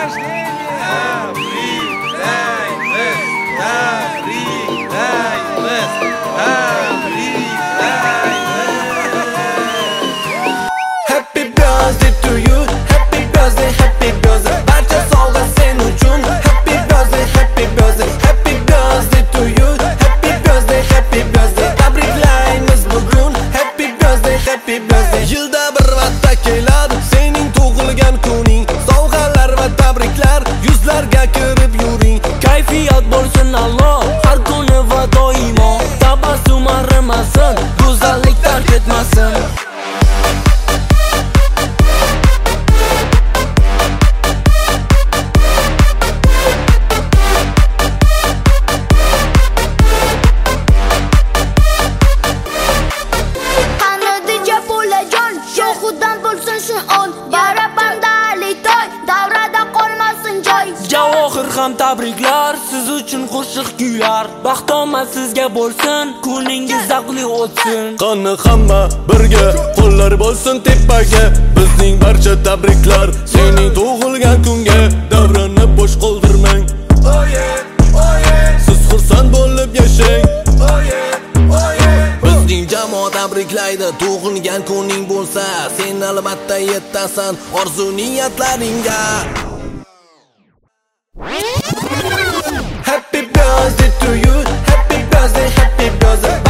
Yilda bir marta keladi sening tug'ilgan kuning. Sovg'alar va tabriklar yuzlarga kirib yuring. Kayfiyat bo'lsin Alloh har kuni va doimo. Tabassum arimasin, go'zallik tark etmasin. Javohir ham tabriklar, siz uchun qo'shiq kuylar. Baxtomad sizga bo'lsin, kuningiz zavqli o'tsin. Qani hamma birga, qo'llar bo'lsin tepaga. Bizning barcha tabriklar sening tug'ilgan kunga. Davronni bo'sh qoldirmang. Siz xursand bo'lib yashang. Bizning jamoa tabriklaydi, tug'ilgan kuning bo'lsa, sen albatta yetasan orzu niyatlaringga. Happy birthday to you, happy birthday, happy birthday.